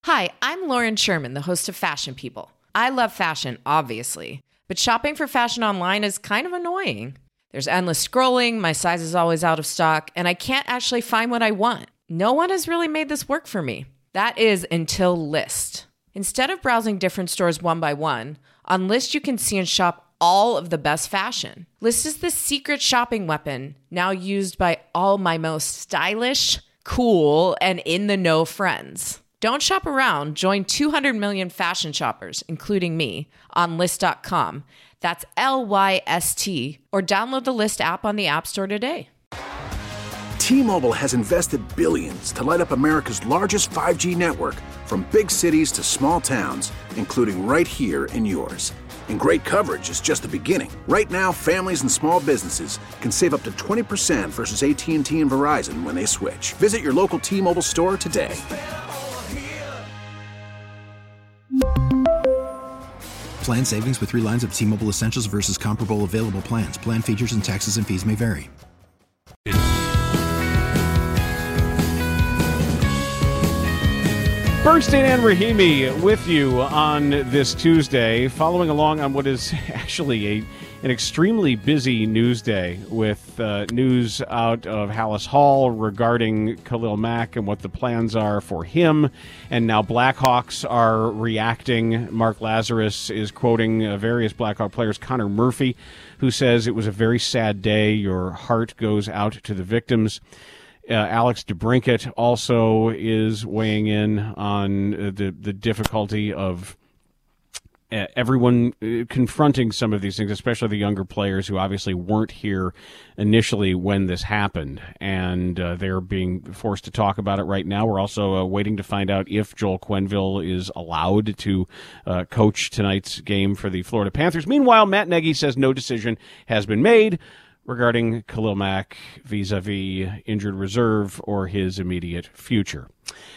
Hi, I'm Lauren Sherman, the host of Fashion People. I love fashion, obviously, but shopping for fashion online is kind of annoying. There's endless scrolling, my size is always out of stock, and I can't actually find what I want. No one has really made this work for me. That is until Lyst. Instead of browsing different stores one by one, on Lyst you can see and shop all of the best fashion. Lyst is the secret shopping weapon, now used by all my most stylish, cool, and in-the-know friends. Don't shop around. Join 200 million fashion shoppers, including me, on Lyst.com. That's Lyst, or download the Lyst app on the App Store today. T-Mobile has invested billions to light up America's largest 5G network, from big cities to small towns, including right here in yours. And great coverage is just the beginning. Right now, families and small businesses can save up to 20% versus AT&T and Verizon when they switch. Visit your local T-Mobile store today. Plan savings with 3 lines of T-Mobile Essentials versus comparable available plans. Plan features and taxes and fees may vary. Bernstein and Rahimi with you on this Tuesday, following along on what is actually an extremely busy news day with news out of Hallis Hall regarding Khalil Mack and what the plans are for him. And now Blackhawks are reacting. Mark Lazarus is quoting various Blackhawk players, Connor Murphy, who says it was a very sad day. Your heart goes out to the victims. Alex DeBrincat also is weighing in on the difficulty of everyone confronting some of these things, especially the younger players who obviously weren't here initially when this happened, and they're being forced to talk about it right now. We're also waiting to find out if Joel Quenneville is allowed to coach tonight's game for the Florida Panthers. Meanwhile, Matt Nagy says no decision has been made regarding Khalil Mack vis-a-vis injured reserve or his immediate future.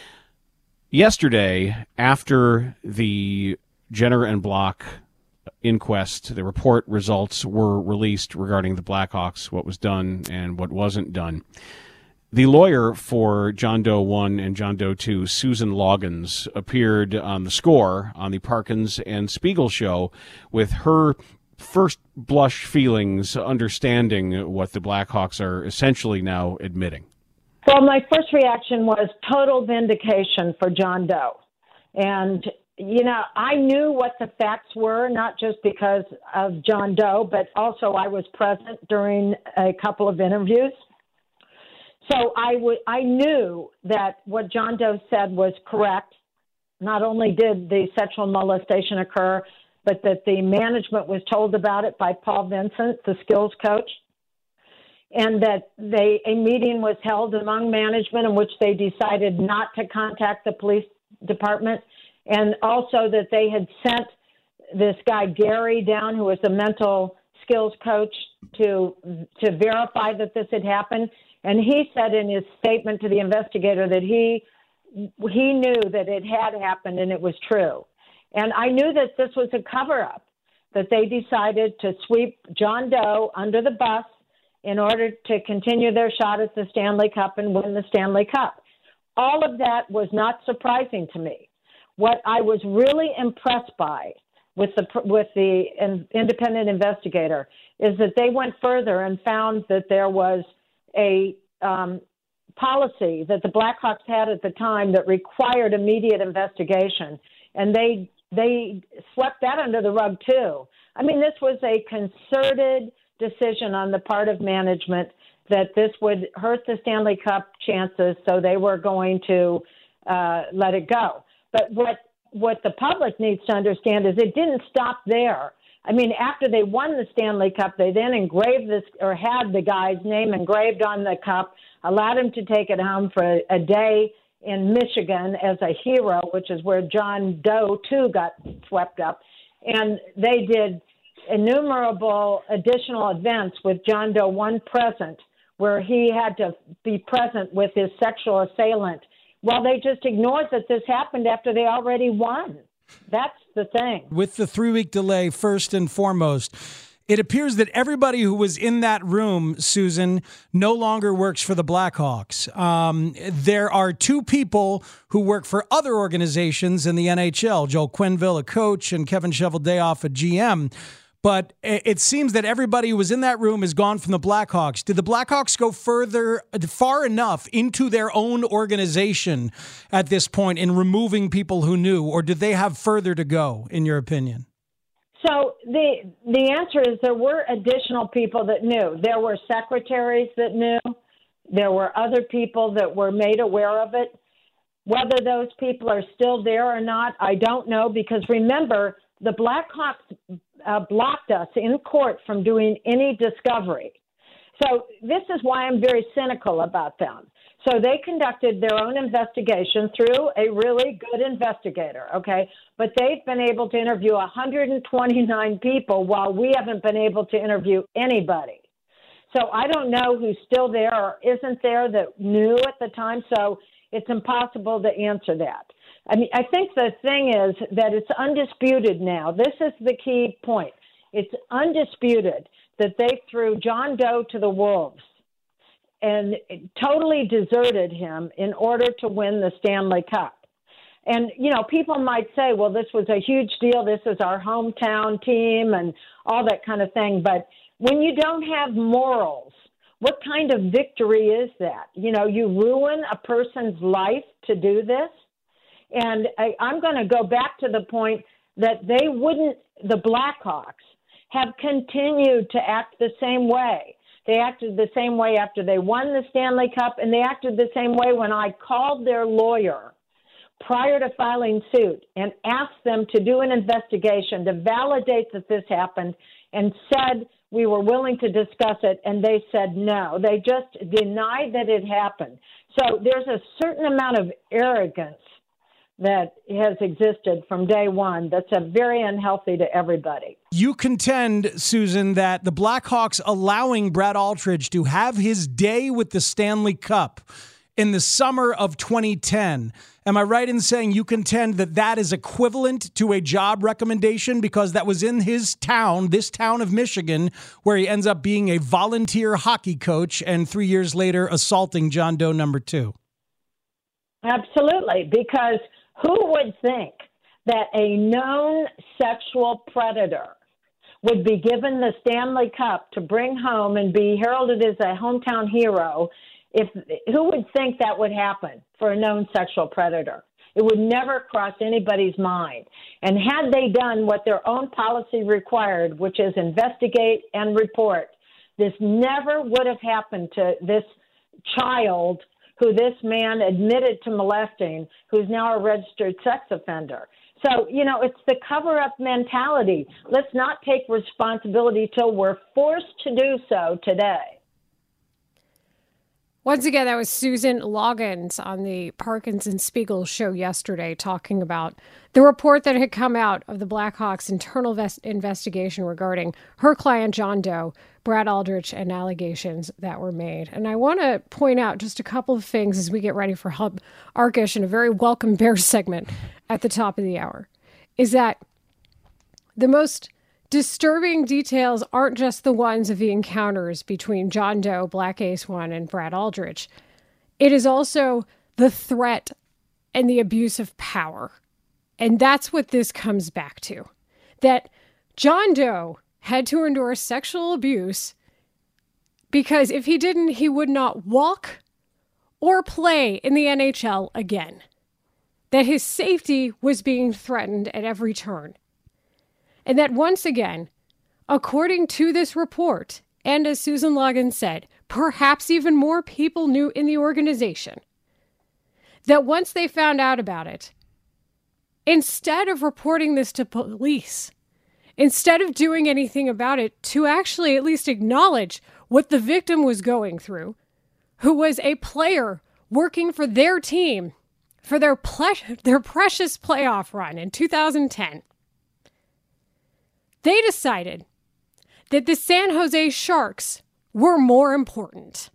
Yesterday, after the Jenner and Block inquest, the report results were released regarding the Blackhawks, what was done and what wasn't done. The lawyer for John Doe 1 and John Doe 2, Susan Loggins, appeared on The Score on the Parkins and Spiegel show with her first blush feelings, understanding what the Blackhawks are essentially now admitting. Well, my first reaction was total vindication for John Doe. And, you know, I knew what the facts were, not just because of John Doe, but also I was present during a couple of interviews. So I knew that what John Doe said was correct. Not only did the sexual molestation occur, but that the management was told about it by Paul Vincent, the skills coach, and that a meeting was held among management in which they decided not to contact the police department, and also that they had sent this guy Gary down, who was the mental skills coach, to verify that this had happened. And he said in his statement to the investigator that he knew that it had happened and it was true. And I knew that this was a cover-up, that they decided to sweep John Doe under the bus in order to continue their shot at the Stanley Cup and win the Stanley Cup. All of that was not surprising to me. What I was really impressed by with the independent investigator is that they went further and found that there was a policy that the Blackhawks had at the time that required immediate investigation, and they swept that under the rug too. I mean, this was a concerted decision on the part of management that this would hurt the Stanley Cup chances, so they were going to let it go. But what the public needs to understand is it didn't stop there. I mean, after they won the Stanley Cup, they then engraved this, or had the guy's name engraved on the cup, allowed him to take it home for a day in Michigan as a hero, which is where John Doe 2 got swept up. And they did innumerable additional events with John Doe 1 present, where he had to be present with his sexual assailant. Well, they just ignored that this happened after they already won. That's the thing. With the 3-week delay, first and foremost, It appears that everybody who was in that room, Susan, no longer works for the Blackhawks. There are two people who work for other organizations in the NHL, Joel Quenneville, a coach, and Kevin Cheveldayoff, a GM. But it seems that everybody who was in that room is gone from the Blackhawks. Did the Blackhawks go far enough into their own organization at this point in removing people who knew, or did they have further to go, in your opinion? So the answer is there were additional people that knew. There were secretaries that knew. There were other people that were made aware of it. Whether those people are still there or not, I don't know, because remember, the Blackhawks blocked us in court from doing any discovery. So this is why I'm very cynical about them. So they conducted their own investigation through a really good investigator, okay? But they've been able to interview 129 people while we haven't been able to interview anybody. So I don't know who's still there or isn't there that knew at the time, so it's impossible to answer that. I mean, I think the thing is that it's undisputed now. This is the key point. It's undisputed that they threw John Doe to the wolves and totally deserted him in order to win the Stanley Cup. And, you know, people might say, well, this was a huge deal. This is our hometown team and all that kind of thing. But when you don't have morals, what kind of victory is that? You know, you ruin a person's life to do this. And I'm going to go back to the point that they wouldn't, the Blackhawks, have continued to act the same way. They acted the same way after they won the Stanley Cup, and they acted the same way when I called their lawyer prior to filing suit and asked them to do an investigation to validate that this happened and said we were willing to discuss it, and they said no. They just denied that it happened. So there's a certain amount of arrogance that has existed from day one that's very unhealthy to everybody. You contend, Susan, that the Blackhawks allowing Brad Aldridge to have his day with the Stanley Cup in the summer of 2010. Am I right in saying you contend that that is equivalent to a job recommendation because that was in his town, this town of Michigan, where he ends up being a volunteer hockey coach and 3 years later assaulting John Doe number 2? Absolutely, because who would think that a known sexual predator would be given the Stanley Cup to bring home and be heralded as a hometown hero? Who would think that would happen for a known sexual predator? It would never cross anybody's mind. And had they done what their own policy required, which is investigate and report, this never would have happened to this child who this man admitted to molesting, who's now a registered sex offender. So, you know, it's the cover-up mentality. Let's not take responsibility till we're forced to do so today. Once again, that was Susan Loggins on the Parkins and Spiegel show yesterday talking about the report that had come out of the Blackhawks' internal investigation regarding her client, John Doe, Brad Aldridge, and allegations that were made. And I want to point out just a couple of things as we get ready for Hub Arkush and a very welcome Bears segment at the top of the hour, is that the most disturbing details aren't just the ones of the encounters between John Doe, Black Ace One, and Brad Aldridge. It is also the threat and the abuse of power. And that's what this comes back to. That John Doe had to endure sexual abuse because if he didn't, he would not walk or play in the NHL again. That his safety was being threatened at every turn. And that once again, according to this report, and as Susan Loggins said, perhaps even more people knew in the organization, that once they found out about it, instead of reporting this to police, instead of doing anything about it to actually at least acknowledge what the victim was going through, who was a player working for their team for their precious playoff run in 2010, they decided that the San Jose Sharks were more important.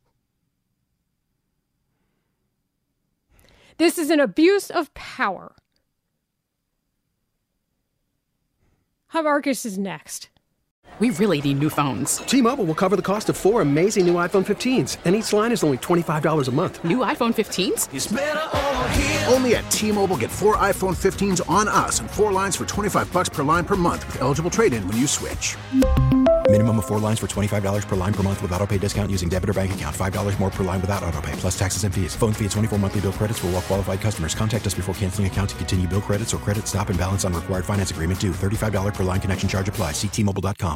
This is an abuse of power. Hub Arkush is next. We really need new phones. T-Mobile will cover the cost of 4 amazing new iPhone 15s, and each line is only $25 a month. New iPhone 15s? It's better over here. Only at T-Mobile, get 4 iPhone 15s on us and 4 lines for $25 per line per month with eligible trade-in when you switch. Minimum of 4 lines for $25 per line per month with autopay discount using debit or bank account. $5 more per line without autopay, plus taxes and fees. Phone fee at 24 monthly bill credits for well-qualified customers. Contact us before canceling account to continue bill credits or credit stop and balance on required finance agreement due. $35 per line connection charge applies. See T-Mobile.com.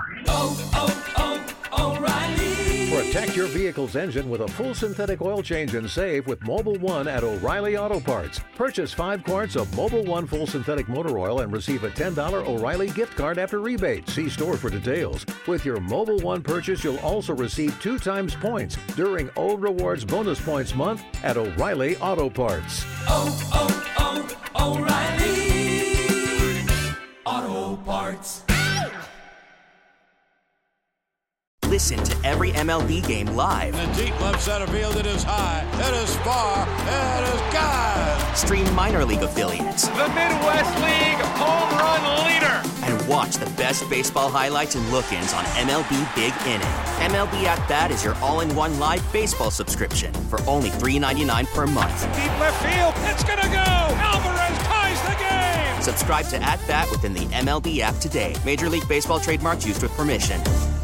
O'Reilly. Protect your vehicle's engine with a full synthetic oil change and save with Mobil 1 at O'Reilly Auto Parts. Purchase 5 quarts of Mobil 1 full synthetic motor oil and receive a $10 O'Reilly gift card after rebate. See store for details. With your Mobil 1 purchase, you'll also receive 2 times points during O Rewards Bonus Points Month at O'Reilly Auto Parts. O'Reilly Auto Parts. Listen to every MLB game live. In the deep left center field, it is high, it is far, it is gone. Stream minor league affiliates. The Midwest League home run leader. And watch the best baseball highlights and look-ins on MLB Big Inning. MLB At Bat is your all-in-one live baseball subscription for only $3.99 per month. Deep left field, it's gonna go. Alvarez ties the game. Subscribe to At Bat within the MLB app today. Major League Baseball trademarks used with permission.